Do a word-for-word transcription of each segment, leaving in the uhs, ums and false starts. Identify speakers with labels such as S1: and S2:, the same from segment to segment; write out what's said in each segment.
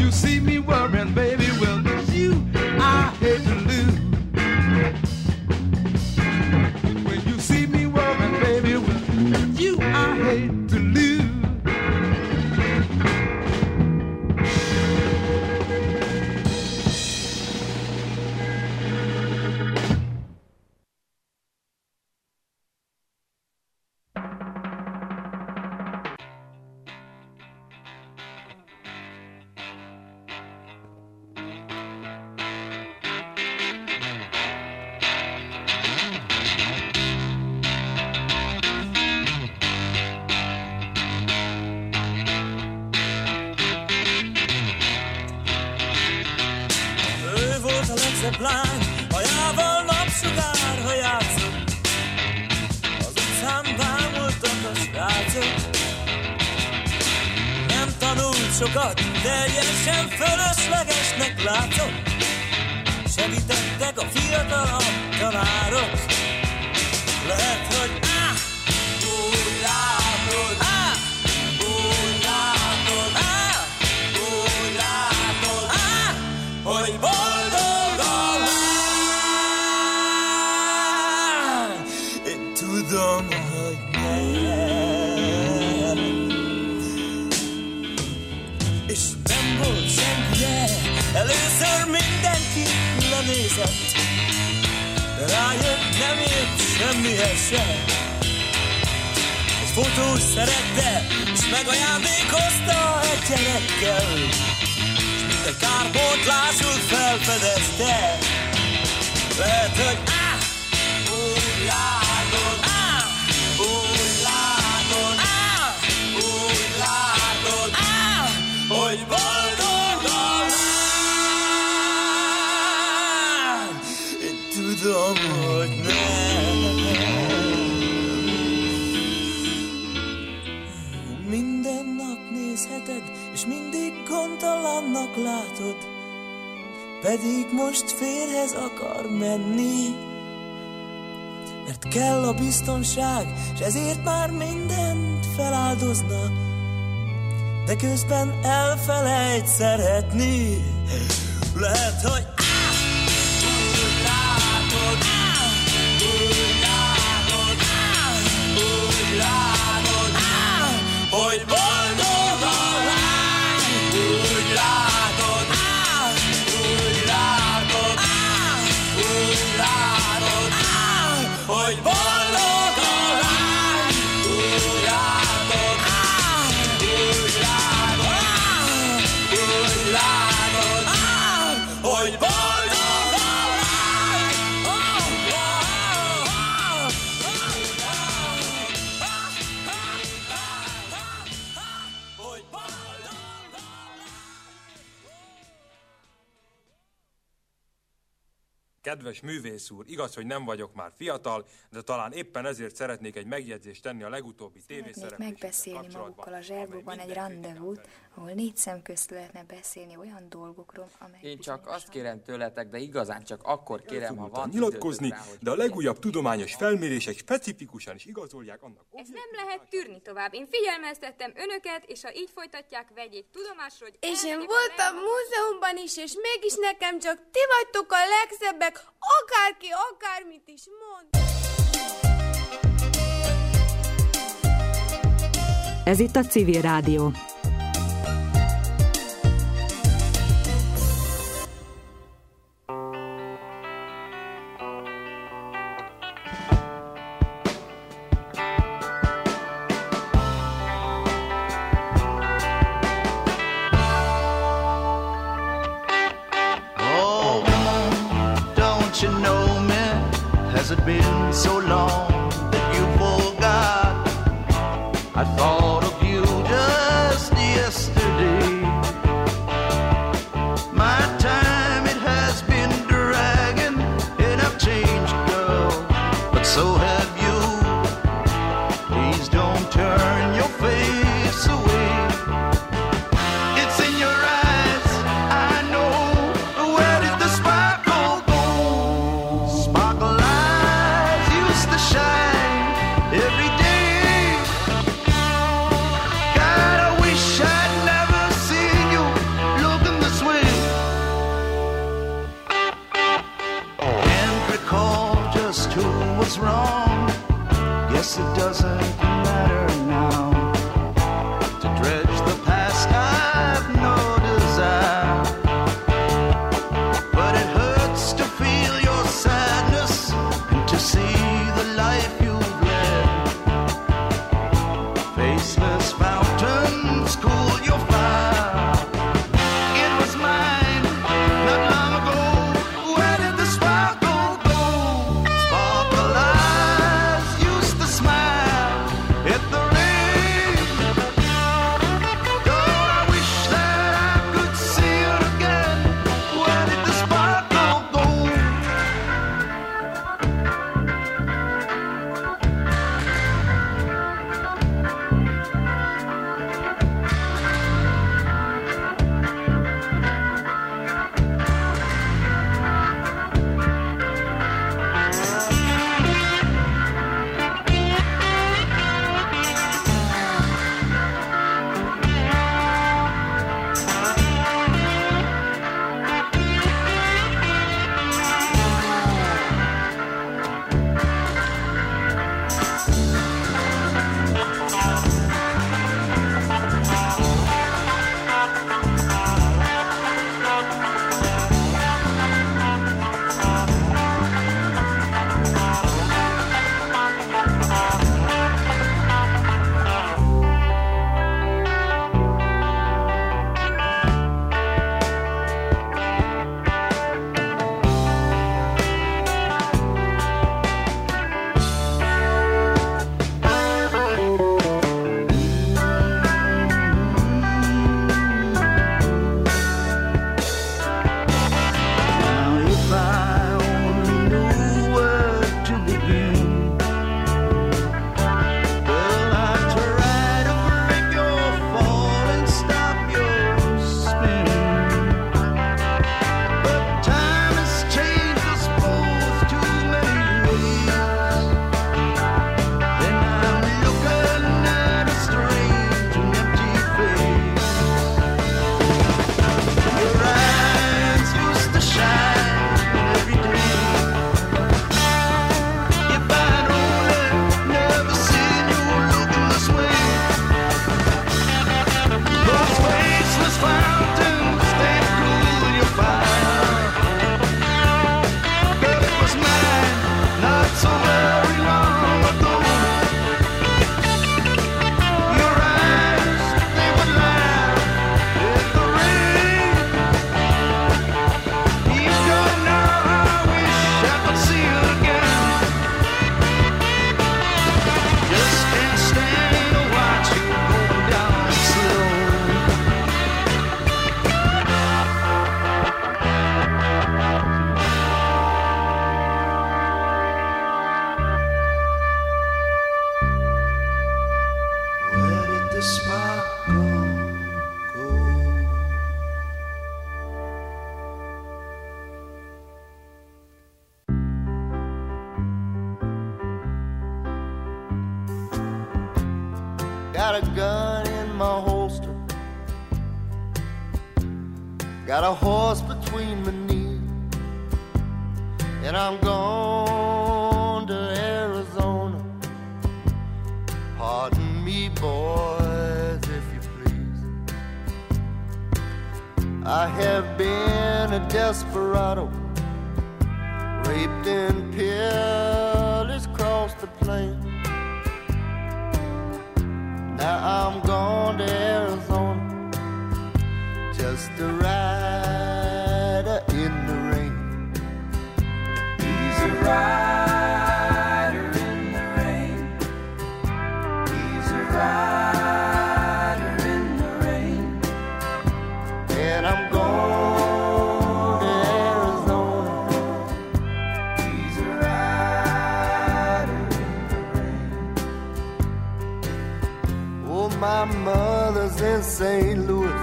S1: you see me worrying, baby, well, it's you I hate to lose. When you see me worrying, baby, well, it's you I hate to lose.
S2: Sokat teljesen fölöslegesnek látom. Segítettek a fiatalabb tanárok. Lehet, hogy áh, úgy látod, áh, úgy látod, áh, úgy látod, áh, hogy boldog a lány. Én tudom, hogy nem. És nem volt senki, de először mindenki lenézett, de rájött, nem ért semmihez se. Egy fotós szerette, és megajándékozta egy gyerekkel, és mint egy kárpótlásul felfedezte. Lehet, hogy áh, úgy látod, áh, úgy látod, áh, úgy látod, áh, hogy boldog a lány. Én tudom, hogy nem. Minden nap nézheted, és mindig gondtalannak látod, pedig most férhez akar menni, mert kell a biztonság, s ezért már mindent feláldozna, de közben elfelejt szeretni. Lehet, hogy áh, úgy látod, áh, úgy látod, áh, úgy látod, áh, hogy boldog a lány. Úgy látod, áh, úgy látod, áh, úgy látod, áh, hogy boldog a lány. Úgy látod, áh, úgy látod, áh, úgy látod, áh, hogy boldog a lány. Oh, oh, oh, hogy boldog a lány.
S3: Kedves művész úr, igaz, hogy nem vagyok már fiatal, de talán éppen ezért szeretnék egy megjegyzést tenni a legutóbbi tévészereplésével
S4: Szeretnék megbeszélni magukkal a zserbóban egy randevút, ahol négy szem közt lehetne beszélni olyan dolgokról, amelyek...
S5: Én csak azt kérem tőletek, de igazán csak akkor kérem, ha van
S3: nyilatkozni,
S5: időtök rá, hogy
S3: de a legújabb tudományos felmérések specifikusan is igazolják annak.
S6: Ezt nem lehet tűrni tovább. Én figyelmeztettem önöket, és ha így folytatják, vegyék tudomásra, hogy...
S7: És én voltam múzeumban is, és mégis nekem csak ti vagytok a legszebbek, akárki akármit is mond.
S8: Ez itt a Civil Rádió.
S9: Oh, don't you know me? Has it been so long that you forgot? I thought of you just yesterday. My time, it has been dragging, and I've changed, girl, but so have you. Please don't turn your face away. It's in your eyes, I know. Where did the sparkle go? Sparkle eyes used to shine. got a gun in my holster, got a horse between my knees, and I'm gone to Arizona. Pardon me, boys, if you please. I have been a desperado, raped and pillaged across the plain. Now I'm gone to Arizona, just a rider in the rain. He's a rider in the rain. He's a rider in the rain. And I'm gone to Arizona. He's a rider in the rain. Oh, my mother's in Saint Louis,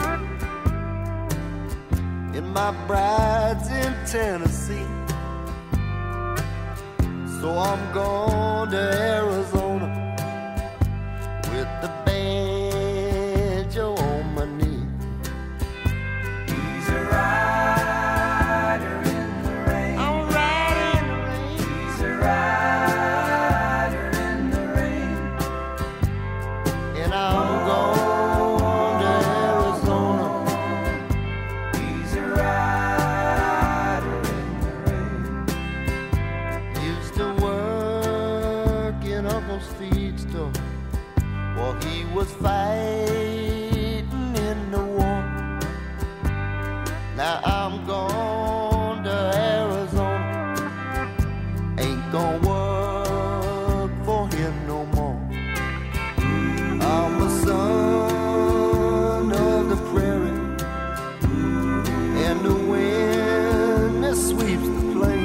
S9: and my bride's in Tennessee. So I'm going to Arizona with the banjo on my knee. He's a rider in the rain. I'm riding in the rain. He's a rider in the rain. And I'm going to Arizona. He's a rider in the rain. Used to work in Uncle Steve's store while he was fighting in the war. Now I'm gone to Arizona, ain't gonna work for him no more. I'm a son of the prairie, and the wind that sweeps the plain.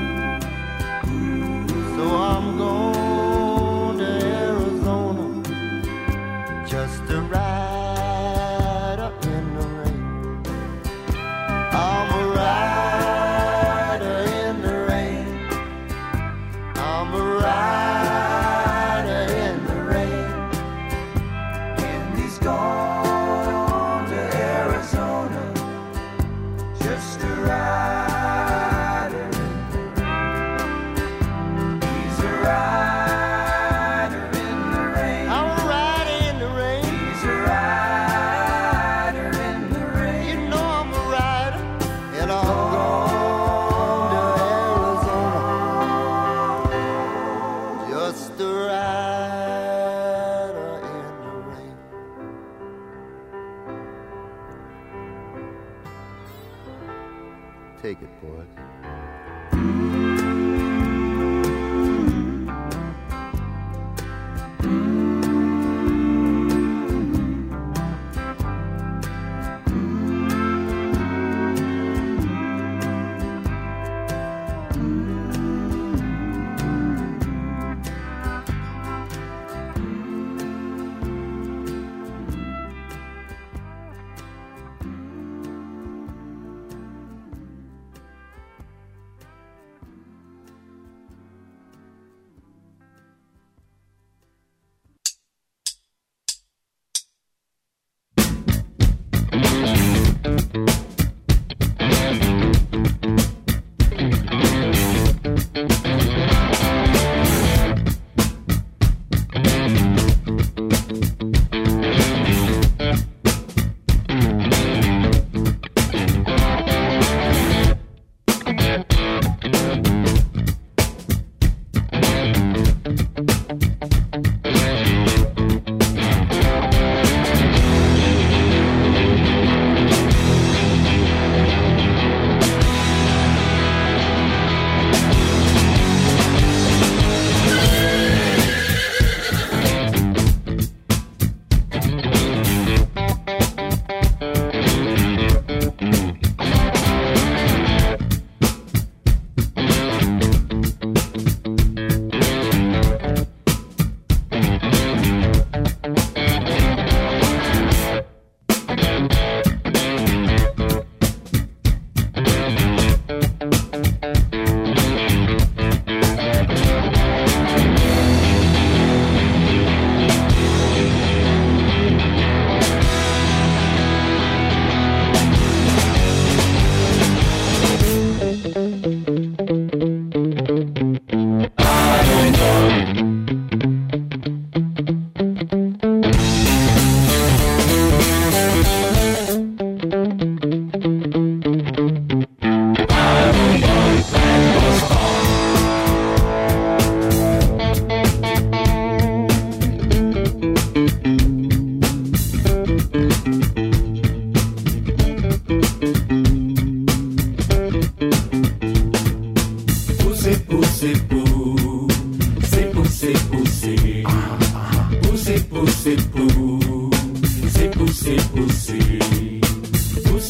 S9: So I'm going to Arizona, just a rider in the rain. I'm a rider in the rain. I'm a rider in the rain. And he's gone to Arizona, just a rider in the rain. He's a rider in the rain. I'm a rider in the rain. He's a rider in the rain. You know I'm a rider, and I'm gone to Arizona, just a rider in the rain. Take it, boys.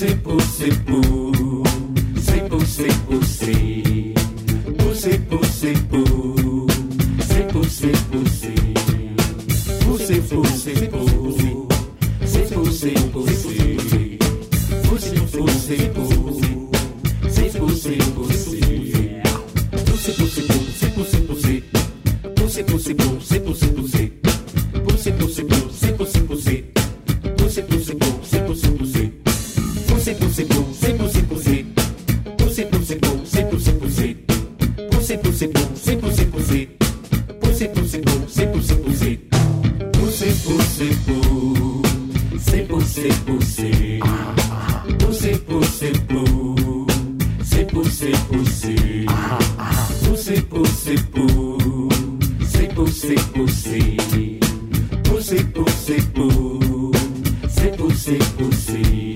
S1: Pussy, pussy, poo. Say pussy, pussy. Pussy, pussy, poo. Say pussy, pussy. Pussy, pussy, poo. Say pussy, pussy. Pussy, pussy, poo. Say pussy, pussy. Pussy, pussy, poo. Say pussy, pussy. Pussy, pussy, poo. Say pussy, pussy. Pussy, pussy, poo. Say pussy, pussy. Pussy, pussy, poo. Say pussy, pussy. Pussy, pussy, poo. Say pussy, pussy. Pussy, pussy, poo. Say pussy, pussy. Pussy, pussy, poo. Say pussy, pussy. Pussy, pussy, poo. Say pussy, pussy. Pussy, pussy, poo. Say pussy, pussy. Pussy, pussy, poo. Say pussy, pussy. Pussy, pussy, poo. Say pussy, pussy. Pussy, pussy, poo. Say pussy, pussy.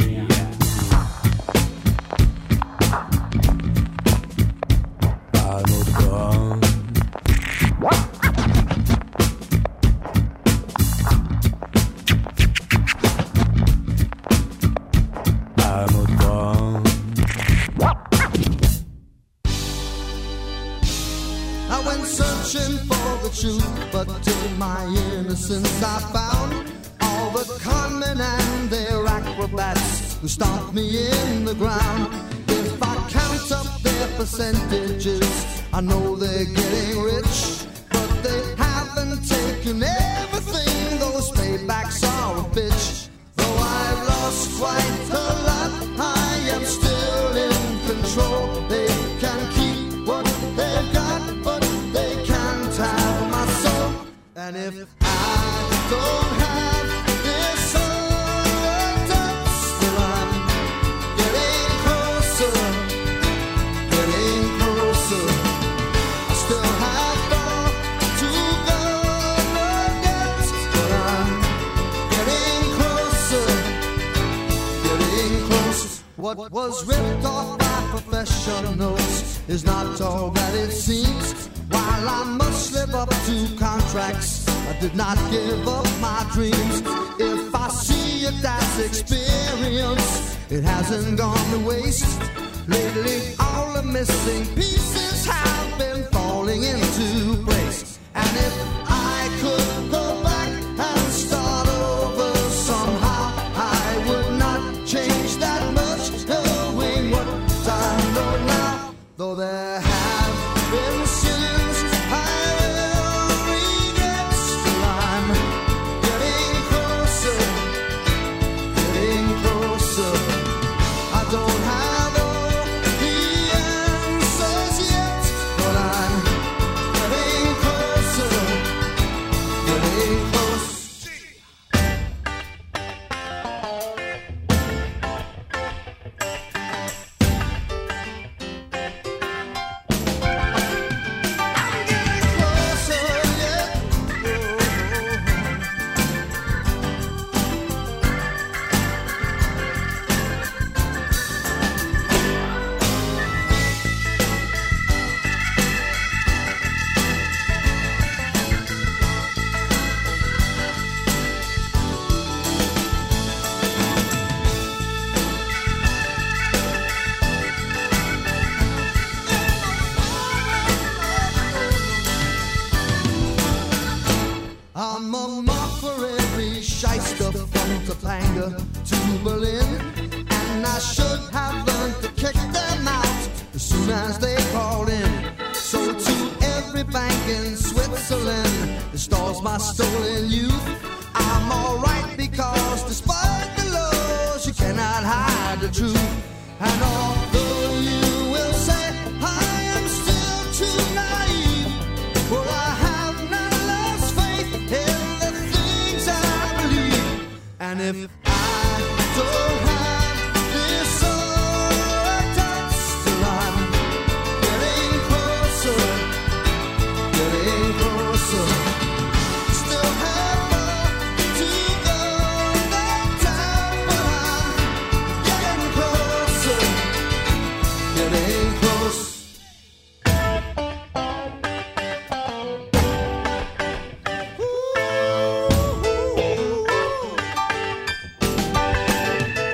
S9: I went searching for the truth, but to my innocence I found all the conmen and their acrobats who stomped me in the ground. If I count up their percentages, I know they're getting rich, but they haven't taken everything. Those paybacks are a bitch. Though I've lost quite a lot, I am still in control. They can keep what they've got, but they can't have my soul. And if I don't have this touch, still I'm getting closer, getting closer. I still have far to go yet, but I'm getting closer, getting closer. What was ripped off by professionals is not all that it seems. While I must live up to contracts, I did not give up my dreams. If I see it as experience, it hasn't gone to waste. Lately all the missing pieces have been falling into place. And if I could go back and start over somehow, I would not change that much, knowing what I know now. Though there have been sins I will regret, still I'm getting closer, getting closer. I don't have all the answers yet, but I'm getting closer, getting closer. I'm a mark for every shyster from Topanga to Berlin, and I should have learned to kick them out as soon as they called in. So to every bank in Switzerland that stores my stolen youth, I'm alright because despite the laws you cannot hide the truth. And although you will say I am still too naive, well I have not lost faith in the things I believe. And if I don't have this touch, still I'm getting closer, getting closer. Still have more to go that time, but I'm getting closer, getting closer. Ooh, ooh, ooh.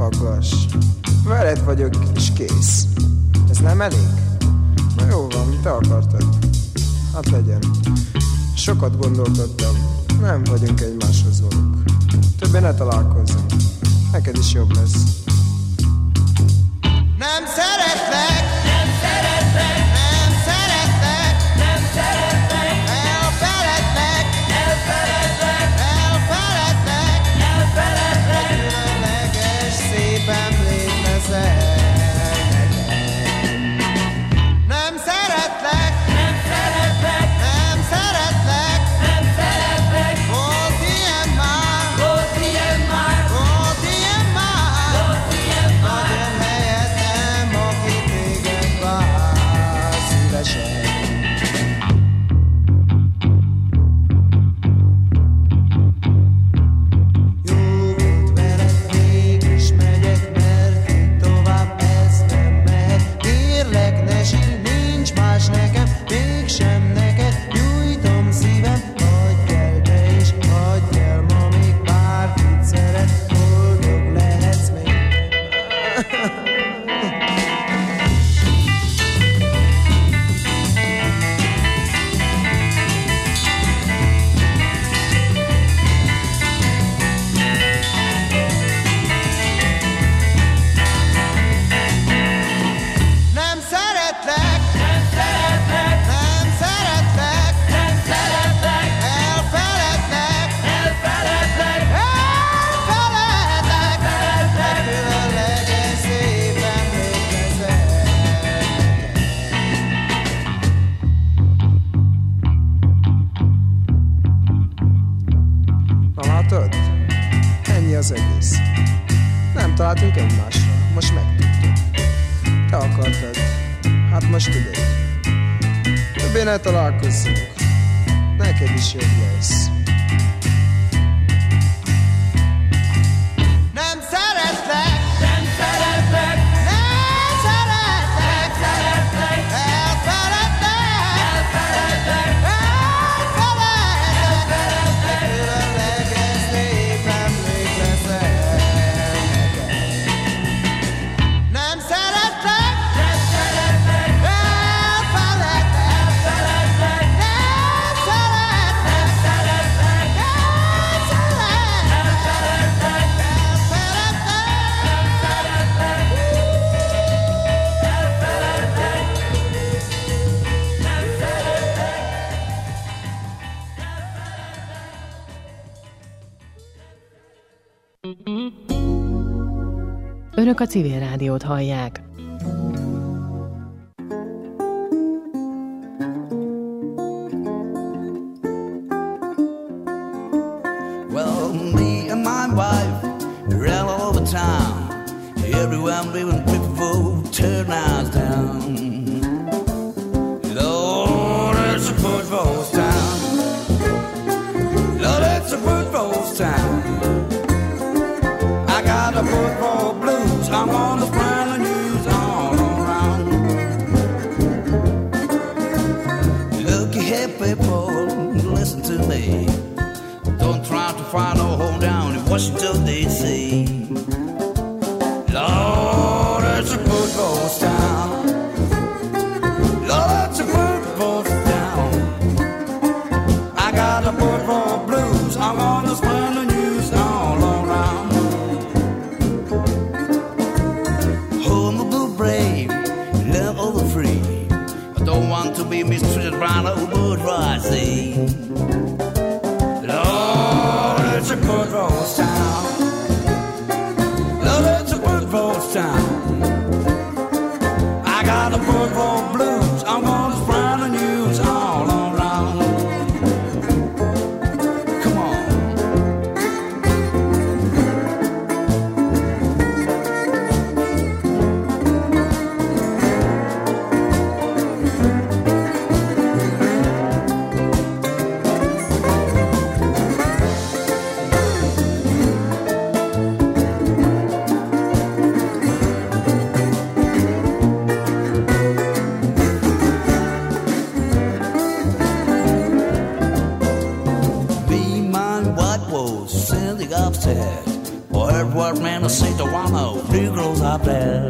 S10: faggass. Veled vagyok, és kész. Ez nem elég? Na jó van, te akartad. Hát legyen. Sokat gondolkodtam. Nem vagyunk egymáshoz valók. Többé ne találkozzunk. Neked is jobb lesz.
S9: Nem szeretlek, nem szeretlek, nem szeretlek, nem szeretlek, elfeledlek, elfeledlek, elfeledlek, elfeledlek, különleges szép emlék leszel nekem. Nem szeretlek, nem szeretlek, nem szeretlek, nem szeretlek, volt ilyen már, volt ilyen már, volt ilyen már, volt ilyen már, nagyon helyettem, aki téged vár szívesen. Jó volt veled, mégis megyek, mert így tovább ez nem mehet. Kérlek, ne sírj, nincs más nekem, mégsem neked nyújtom szívem. Hagyj el te is, hagyj el ma még bárkit szeret, boldog lehetsz még. Nem szeretlek, nem szeretlek, nem szeretlek, nem szeretlek, elfeledlek, elfeledlek, elfeledlek, elfeledlek, különleges szép emlék leszel
S10: Na látod? Ennyi az egész. Nem találtunk egymásra. Most megtudtuk. Te akartad. Hát most tudod. Többé ne találkozzunk. Neked is jobb lesz.
S9: Nem szeretlek, nem szeretlek, nem szeretlek, szeretlek, elfeledlek, elfeledlek, elfeledlek, elfeledlek, különleges szép emlék leszel nekem. Nem szeretlek, nem szeretlek, elfeledlek, elfeledlek, nem szeretlek, nem szeretlek, elfeledlek,
S11: Önök a Civil Rádiót hallják.
S12: Well, me and my wife are all over town. Everyone leaving people turn us down. Lord, it's a football town. Lord, it's a football town. I got a football blues. I'm on the front of news all around. Look here, people, listen to me. Don't try to find a hole down in Washington, D C Lord, it's a football town. Lord, it's a football town. I got a football blues. I'm on the front of news all around. Home of the brave, love of the free. I don't want to be mistreated by no bourgeoisie. Lord, it's a football town. Lord, it's a football town. I got the football blues. I'm gonna spread the news all around. Come on. Upset, or heard what man to say to one of Negroes out there.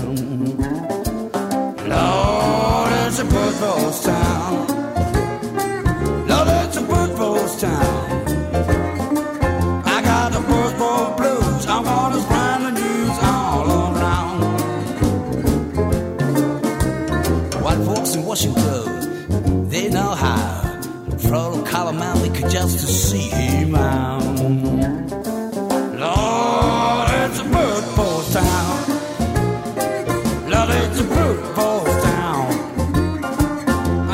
S12: Lord, it's a bird folks town. Lord, it's a bird folks town. I got the bird folks blues. I want to spread the news all around. White folks in Washington, they know how. From Colorado, they could just to see him out. Lord, it's a bird folks town. Lord, it's a bird folks